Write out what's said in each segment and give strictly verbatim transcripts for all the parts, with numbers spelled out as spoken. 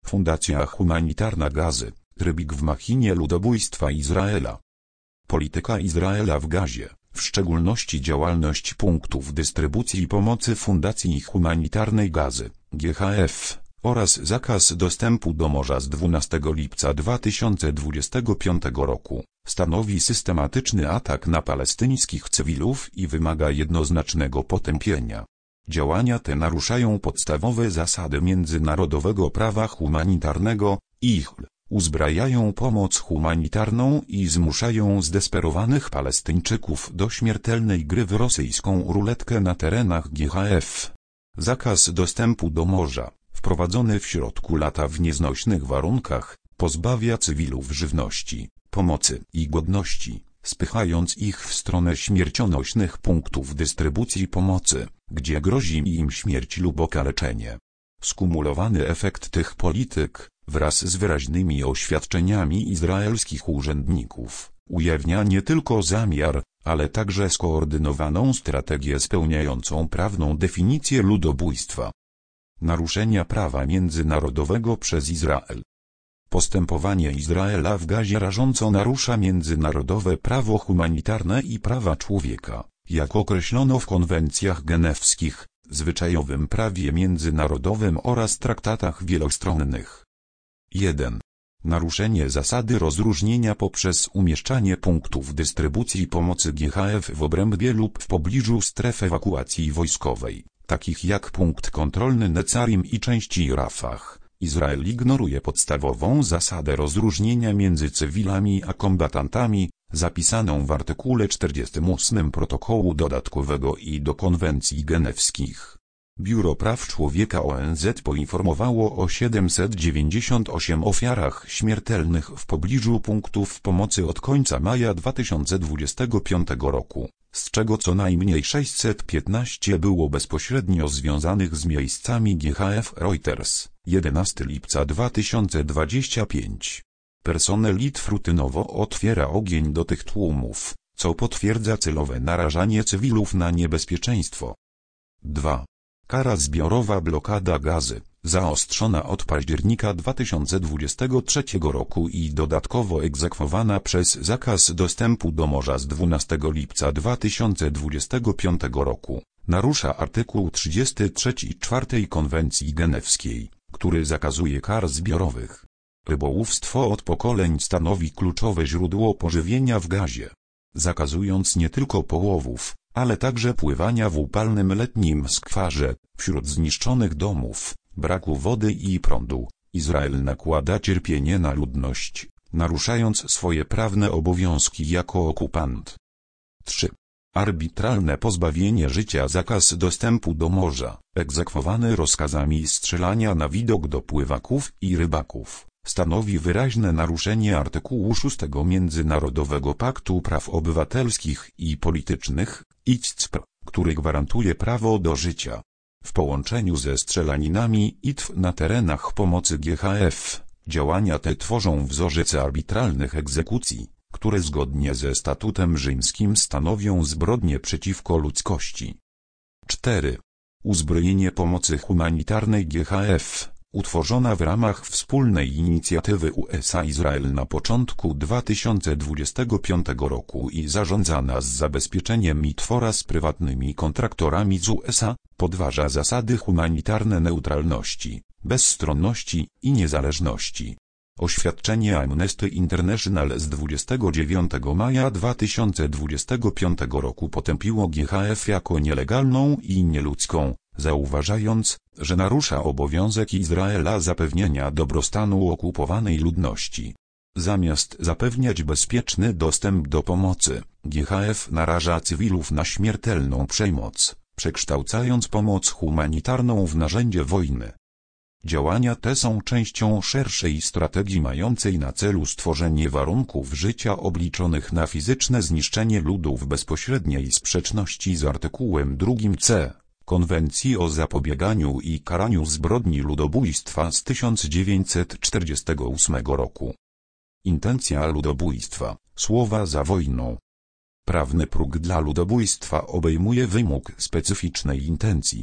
Fundacja Humanitarna Gazy, Rybik w machinie ludobójstwa Izraela. Polityka Izraela w Gazie, w szczególności działalność punktów dystrybucji pomocy Fundacji Humanitarnej Gazy, G H F, oraz zakaz dostępu do morza z dwunastego lipca dwa tysiące dwudziestego piątego roku, stanowi systematyczny atak na palestyńskich cywilów i wymaga jednoznacznego potępienia. Działania te naruszają podstawowe zasady międzynarodowego prawa humanitarnego, ich uzbrajają pomoc humanitarną i zmuszają zdesperowanych Palestyńczyków do śmiertelnej gry w rosyjską ruletkę na terenach G H F. Zakaz dostępu do morza, wprowadzony w środku lata w nieznośnych warunkach, pozbawia cywilów żywności, pomocy i godności, spychając ich w stronę śmiercionośnych punktów dystrybucji pomocy, gdzie grozi im śmierć lub okaleczenie. Skumulowany efekt tych polityk, wraz z wyraźnymi oświadczeniami izraelskich urzędników, ujawnia nie tylko zamiar, ale także skoordynowaną strategię spełniającą prawną definicję ludobójstwa. Naruszenia prawa międzynarodowego przez Izrael. Postępowanie Izraela w Gazie rażąco narusza międzynarodowe prawo humanitarne i prawa człowieka, jak określono w konwencjach genewskich, zwyczajowym prawie międzynarodowym oraz traktatach wielostronnych. jeden. Naruszenie zasady rozróżnienia poprzez umieszczanie punktów dystrybucji pomocy G H F w obrębie lub w pobliżu stref ewakuacji wojskowej, takich jak punkt kontrolny Necarim i części Rafah. Izrael ignoruje podstawową zasadę rozróżnienia między cywilami a kombatantami, zapisaną w artykule czterdziestym ósmym protokołu dodatkowego i do konwencji genewskich. Biuro Praw Człowieka O N Z poinformowało o siedemset dziewięćdziesięciu ośmiu ofiarach śmiertelnych w pobliżu punktów pomocy od końca maja dwa tysiące dwudziestego piątego roku, z czego co najmniej sześćset piętnaście było bezpośrednio związanych z miejscami G H F. Reuters, jedenastego lipca dwa tysiące dwudziestego piątego. Personel Litw rutynowo otwiera ogień do tych tłumów, co potwierdza celowe narażanie cywilów na niebezpieczeństwo. dwa. Kara zbiorowa blokada Gazy, zaostrzona od października dwa tysiące dwudziestego trzeciego roku i dodatkowo egzekwowana przez zakaz dostępu do morza z dwunastego lipca dwa tysiące dwudziestego piątego roku, narusza artykuł trzydziesty trzeci czwartej konwencji genewskiej, który zakazuje kar zbiorowych. Rybołówstwo od pokoleń stanowi kluczowe źródło pożywienia w Gazie. Zakazując nie tylko połowów, ale także pływania w upalnym letnim skwarze, wśród zniszczonych domów, braku wody i prądu, Izrael nakłada cierpienie na ludność, naruszając swoje prawne obowiązki jako okupant. trzy. Arbitralne pozbawienie życia. Zakaz dostępu do morza, egzekwowany rozkazami strzelania na widok do pływaków i rybaków, stanowi wyraźne naruszenie artykułu szóstego Międzynarodowego Paktu Praw Obywatelskich i Politycznych, I C C P, który gwarantuje prawo do życia. W połączeniu ze strzelaninami I T F na terenach pomocy G H F, działania te tworzą wzorzec arbitralnych egzekucji, które zgodnie ze statutem rzymskim stanowią zbrodnie przeciwko ludzkości. cztery. Uzbrojenie pomocy humanitarnej G H F, utworzona w ramach wspólnej inicjatywy U S A-Izrael na początku dwa tysiące dwudziestego piątego roku i zarządzana z zabezpieczeniem I T F oraz prywatnymi kontraktorami z U S A, podważa zasady humanitarne neutralności, bezstronności i niezależności. Oświadczenie Amnesty International z dwudziestego dziewiątego maja dwa tysiące dwudziestego piątego roku potępiło G H F jako nielegalną i nieludzką, zauważając, że narusza obowiązek Izraela zapewnienia dobrostanu okupowanej ludności. Zamiast zapewniać bezpieczny dostęp do pomocy, G H F naraża cywilów na śmiertelną przemoc, przekształcając pomoc humanitarną w narzędzie wojny. Działania te są częścią szerszej strategii mającej na celu stworzenie warunków życia obliczonych na fizyczne zniszczenie ludu w bezpośredniej sprzeczności z artykułem drugim C Konwencji o zapobieganiu i karaniu zbrodni ludobójstwa z tysiąc dziewięćset czterdziestego ósmego roku. Intencja ludobójstwa, słowa za wojną. Prawny próg dla ludobójstwa obejmuje wymóg specyficznej intencji.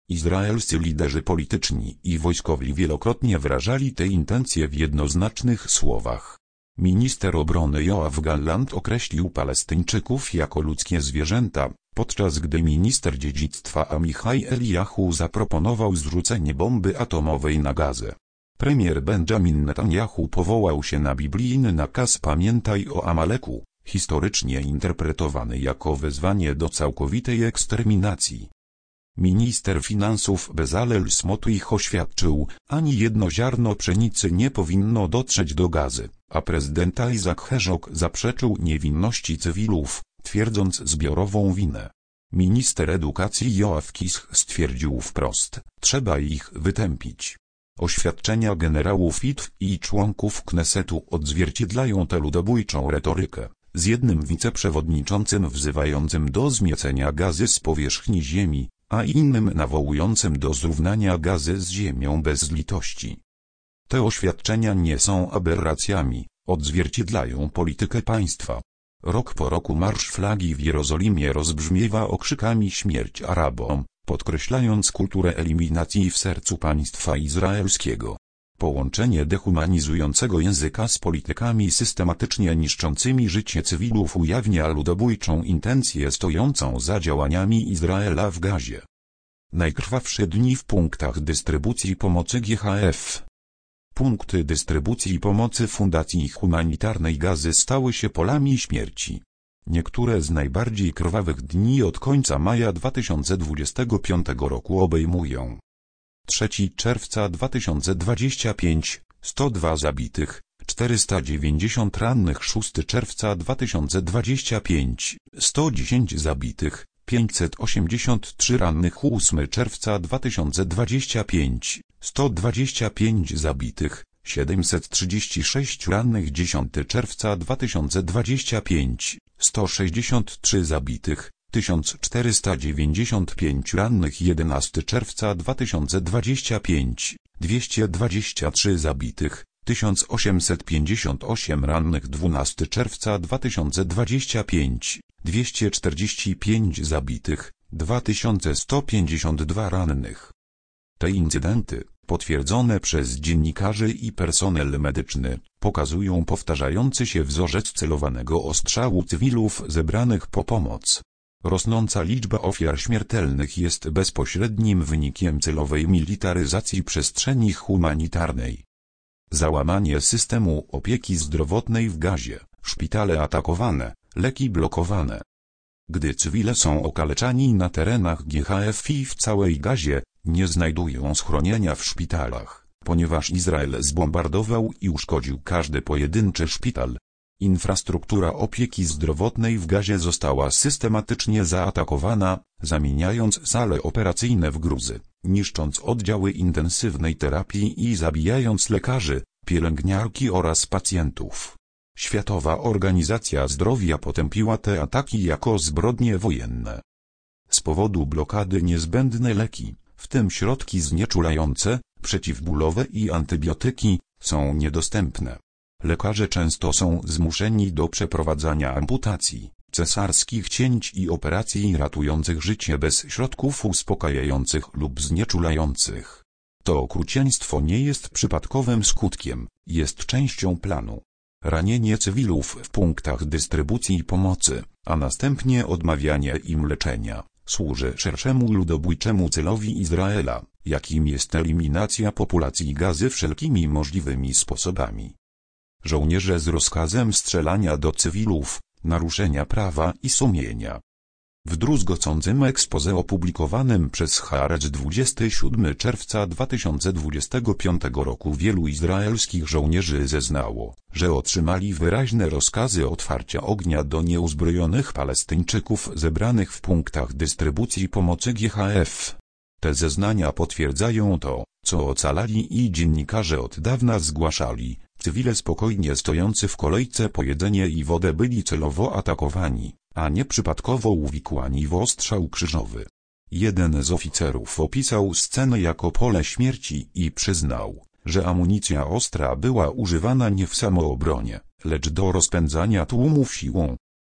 Izraelscy liderzy polityczni i wojskowi wielokrotnie wyrażali te intencje w jednoznacznych słowach. Minister obrony Joachim Gallant określił Palestyńczyków jako ludzkie zwierzęta, podczas gdy minister dziedzictwa Amichai Eliyahu zaproponował zrzucenie bomby atomowej na Gazę. Premier Benjamin Netanyahu powołał się na biblijny nakaz "Pamiętaj o Amaleku", historycznie interpretowany jako wezwanie do całkowitej eksterminacji. Minister finansów Bezalel Smotrich oświadczył, ani jedno ziarno pszenicy nie powinno dotrzeć do Gazy, a prezydent Isaac Herzog zaprzeczył niewinności cywilów, twierdząc zbiorową winę. Minister edukacji Yoav Kish stwierdził wprost, trzeba ich wytępić. Oświadczenia generałów I T F i członków Knesetu odzwierciedlają tę ludobójczą retorykę, z jednym wiceprzewodniczącym wzywającym do zmiecenia Gazy z powierzchni ziemi, a innym nawołującym do zrównania Gazy z ziemią bez litości. Te oświadczenia nie są aberracjami, odzwierciedlają politykę państwa. Rok po roku marsz flagi w Jerozolimie rozbrzmiewa okrzykami "Śmierć Arabom", podkreślając kulturę eliminacji w sercu państwa izraelskiego. Połączenie dehumanizującego języka z politykami systematycznie niszczącymi życie cywilów ujawnia ludobójczą intencję stojącą za działaniami Izraela w Gazie. Najkrwawsze dni w punktach dystrybucji pomocy G H F. Punkty dystrybucji pomocy Fundacji Humanitarnej Gazy stały się polami śmierci. Niektóre z najbardziej krwawych dni od końca maja dwa tysiące dwudziestego piątego roku obejmują: trzeciego czerwca dwa tysiące dwudziestego piątego – sto dwa zabitych, czterysta dziewięćdziesiąt rannych, szóstego czerwca dwa tysiące dwudziestego piątego – sto dziesięć zabitych, pięćset osiemdziesiąt trzy rannych, ósmego czerwca dwa tysiące dwudziestego piątego – sto dwadzieścia pięć zabitych, siedemset trzydzieści sześć rannych, dziesiątego czerwca dwa tysiące dwudziestego piątego – sto sześćdziesiąt trzy zabitych, tysiąc czterysta dziewięćdziesiąt pięć rannych, jedenastego czerwca dwa tysiące dwudziestego piątego – dwieście dwadzieścia trzy zabitych, tysiąc osiemset pięćdziesiąt osiem rannych, dwunastego czerwca dwa tysiące dwudziestego piątego – dwieście czterdzieści pięć zabitych, dwa tysiące sto pięćdziesiąt dwa rannych. Te incydenty, potwierdzone przez dziennikarzy i personel medyczny, pokazują powtarzający się wzorzec celowanego ostrzału cywilów zebranych po pomoc. Rosnąca liczba ofiar śmiertelnych jest bezpośrednim wynikiem celowej militaryzacji przestrzeni humanitarnej. Załamanie systemu opieki zdrowotnej w Gazie, szpitale atakowane, leki blokowane. Gdy cywile są okaleczani na terenach G H F i w całej Gazie, nie znajdują schronienia w szpitalach, ponieważ Izrael zbombardował i uszkodził każdy pojedynczy szpital. Infrastruktura opieki zdrowotnej w Gazie została systematycznie zaatakowana, zamieniając sale operacyjne w gruzy, niszcząc oddziały intensywnej terapii i zabijając lekarzy, pielęgniarki oraz pacjentów. Światowa Organizacja Zdrowia potępiła te ataki jako zbrodnie wojenne. Z powodu blokady niezbędne leki, w tym środki znieczulające, przeciwbólowe i antybiotyki, są niedostępne. Lekarze często są zmuszeni do przeprowadzania amputacji, cesarskich cięć i operacji ratujących życie bez środków uspokajających lub znieczulających. To okrucieństwo nie jest przypadkowym skutkiem, jest częścią planu. Ranienie cywilów w punktach dystrybucji pomocy, a następnie odmawianie im leczenia, służy szerszemu ludobójczemu celowi Izraela, jakim jest eliminacja populacji Gazy wszelkimi możliwymi sposobami. Żołnierze z rozkazem strzelania do cywilów, naruszenia prawa i sumienia. W druzgocącym exposé opublikowanym przez Haaretz dwudziestego siódmego czerwca dwa tysiące dwudziestego piątego roku wielu izraelskich żołnierzy zeznało, że otrzymali wyraźne rozkazy otwarcia ognia do nieuzbrojonych Palestyńczyków zebranych w punktach dystrybucji pomocy G H F. Te zeznania potwierdzają to, co ocalali i dziennikarze od dawna zgłaszali. Cywile spokojnie stojący w kolejce po jedzenie i wodę byli celowo atakowani, a nie przypadkowo uwikłani w ostrzał krzyżowy. Jeden z oficerów opisał scenę jako pole śmierci i przyznał, że amunicja ostra była używana nie w samoobronie, lecz do rozpędzania tłumów siłą.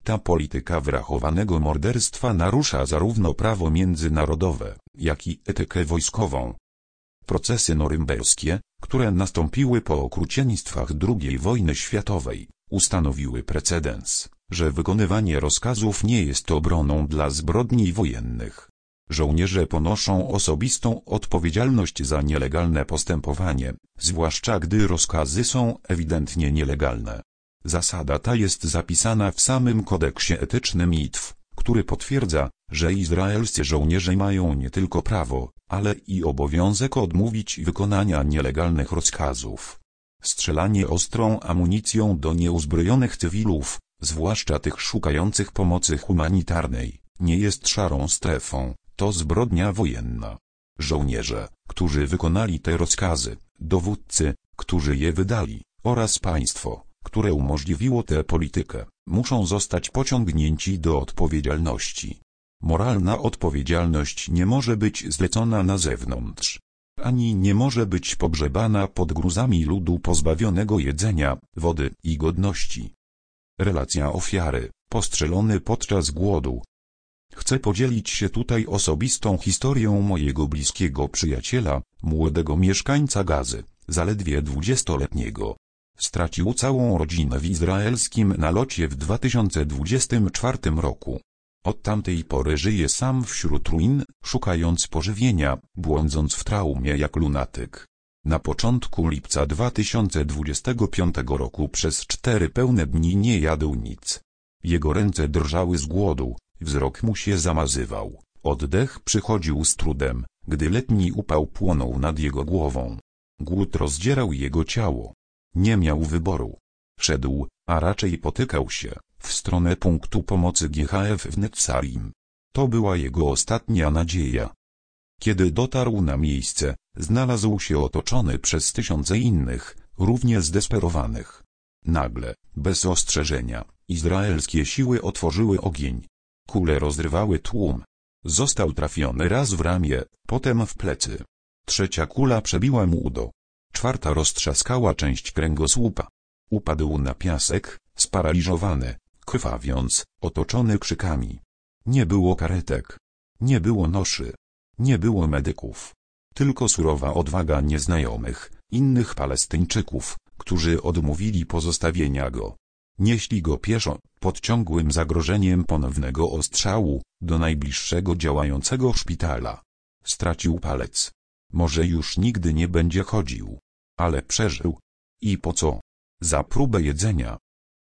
Ta polityka wyrachowanego morderstwa narusza zarówno prawo międzynarodowe, jak i etykę wojskową. Procesy norymberskie, które nastąpiły po okrucieństwach drugiej wojny światowej, ustanowiły precedens, że wykonywanie rozkazów nie jest obroną dla zbrodni wojennych. Żołnierze ponoszą osobistą odpowiedzialność za nielegalne postępowanie, zwłaszcza gdy rozkazy są ewidentnie nielegalne. Zasada ta jest zapisana w samym kodeksie etycznym I T F, który potwierdza, że izraelscy żołnierze mają nie tylko prawo, ale i obowiązek odmówić wykonania nielegalnych rozkazów. Strzelanie ostrą amunicją do nieuzbrojonych cywilów, zwłaszcza tych szukających pomocy humanitarnej, nie jest szarą strefą, to zbrodnia wojenna. Żołnierze, którzy wykonali te rozkazy, dowódcy, którzy je wydali, oraz państwo, które umożliwiło tę politykę, muszą zostać pociągnięci do odpowiedzialności. Moralna odpowiedzialność nie może być zlecona na zewnątrz, ani nie może być pogrzebana pod gruzami ludu pozbawionego jedzenia, wody i godności. Relacja ofiary, postrzelony podczas głodu. Chcę podzielić się tutaj osobistą historią mojego bliskiego przyjaciela, młodego mieszkańca Gazy, zaledwie dwudziestoletniego. Stracił całą rodzinę w izraelskim nalocie w dwa tysiące dwudziestym czwartym roku. Od tamtej pory żyje sam wśród ruin, szukając pożywienia, błądząc w traumie jak lunatyk. Na początku lipca dwa tysiące dwudziestego piątego roku przez cztery pełne dni nie jadł nic. Jego ręce drżały z głodu, wzrok mu się zamazywał, oddech przychodził z trudem, gdy letni upał płonął nad jego głową. Głód rozdzierał jego ciało. Nie miał wyboru. Szedł, a raczej potykał się, w stronę punktu pomocy G H F w Netzarim. To była jego ostatnia nadzieja. Kiedy dotarł na miejsce, znalazł się otoczony przez tysiące innych, równie zdesperowanych. Nagle, bez ostrzeżenia, izraelskie siły otworzyły ogień. Kule rozrywały tłum. Został trafiony raz w ramię, potem w plecy. Trzecia kula przebiła mu udo. Czwarta roztrzaskała część kręgosłupa. Upadł na piasek, sparaliżowany, krwawiąc, otoczony krzykami. Nie było karetek. Nie było noszy. Nie było medyków. Tylko surowa odwaga nieznajomych, innych Palestyńczyków, którzy odmówili pozostawienia go. Nieśli go pieszo, pod ciągłym zagrożeniem ponownego ostrzału, do najbliższego działającego szpitala. Stracił palec. Może już nigdy nie będzie chodził. Ale przeżył. I po co? Za próbę jedzenia.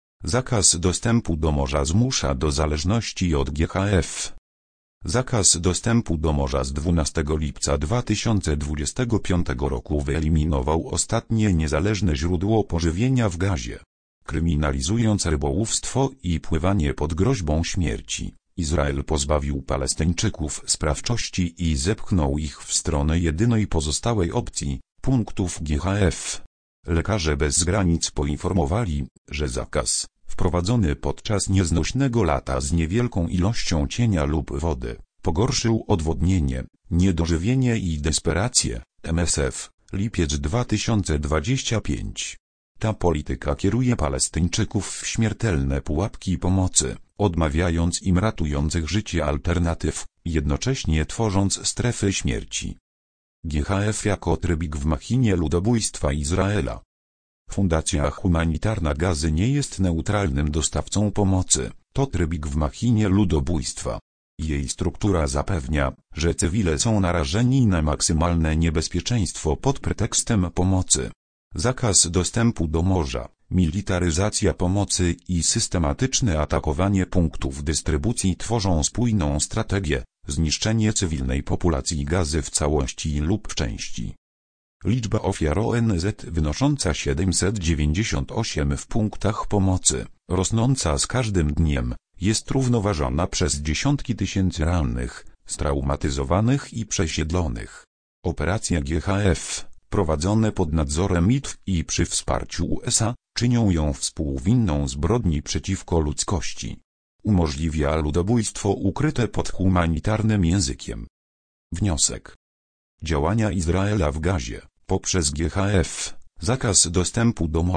Zakaz dostępu do morza zmusza do zależności od G H F. Zakaz dostępu do morza z dwunastego lipca dwa tysiące dwudziestego piątego roku wyeliminował ostatnie niezależne źródło pożywienia w Gazie. Kryminalizując rybołówstwo i pływanie pod groźbą śmierci, Izrael pozbawił Palestyńczyków sprawczości i zepchnął ich w stronę jedynej pozostałej opcji, punktów G H F. Lekarze bez granic poinformowali, że zakaz, wprowadzony podczas nieznośnego lata z niewielką ilością cienia lub wody, pogorszył odwodnienie, niedożywienie i desperację. M S F, lipiec dwa tysiące dwudziesty piąty. Ta polityka kieruje Palestyńczyków w śmiertelne pułapki pomocy, odmawiając im ratujących życie alternatyw, jednocześnie tworząc strefy śmierci. G H F jako trybik w machinie ludobójstwa Izraela. Fundacja Humanitarna Gazy nie jest neutralnym dostawcą pomocy, to trybik w machinie ludobójstwa. Jej struktura zapewnia, że cywile są narażeni na maksymalne niebezpieczeństwo pod pretekstem pomocy. Zakaz dostępu do morza, militaryzacja pomocy i systematyczne atakowanie punktów dystrybucji tworzą spójną strategię, zniszczenie cywilnej populacji Gazy w całości lub w części. Liczba ofiar O N Z wynosząca siedemset dziewięćdziesiąt osiem w punktach pomocy, rosnąca z każdym dniem, jest równoważona przez dziesiątki tysięcy rannych, straumatyzowanych i przesiedlonych. Operacja G H F, prowadzone pod nadzorem I T F i przy wsparciu U S A, czynią ją współwinną zbrodni przeciwko ludzkości. Umożliwia ludobójstwo ukryte pod humanitarnym językiem. Wniosek. Działania Izraela w Gazie, poprzez G H F, zakaz dostępu do morza,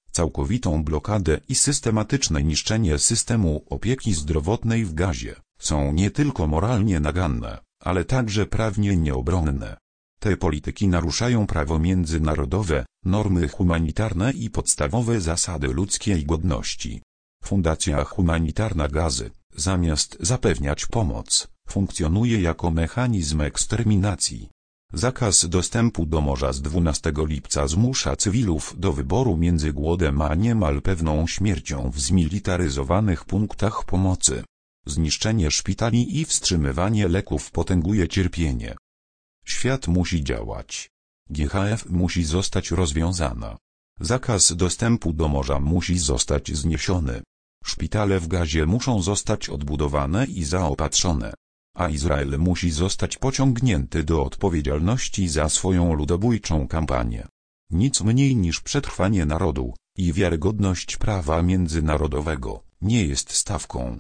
całkowitą blokadę i systematyczne niszczenie systemu opieki zdrowotnej w Gazie są nie tylko moralnie naganne, ale także prawnie nieobronne. Te polityki naruszają prawo międzynarodowe, normy humanitarne i podstawowe zasady ludzkiej godności. Fundacja Humanitarna Gazy, zamiast zapewniać pomoc, funkcjonuje jako mechanizm eksterminacji. Zakaz dostępu do morza z dwunastego lipca zmusza cywilów do wyboru między głodem a niemal pewną śmiercią w zmilitaryzowanych punktach pomocy. Zniszczenie szpitali i wstrzymywanie leków potęguje cierpienie. Świat musi działać. G H F musi zostać rozwiązana. Zakaz dostępu do morza musi zostać zniesiony. Szpitale w Gazie muszą zostać odbudowane i zaopatrzone. A Izrael musi zostać pociągnięty do odpowiedzialności za swoją ludobójczą kampanię. Nic mniej niż przetrwanie narodu i wiarygodność prawa międzynarodowego nie jest stawką.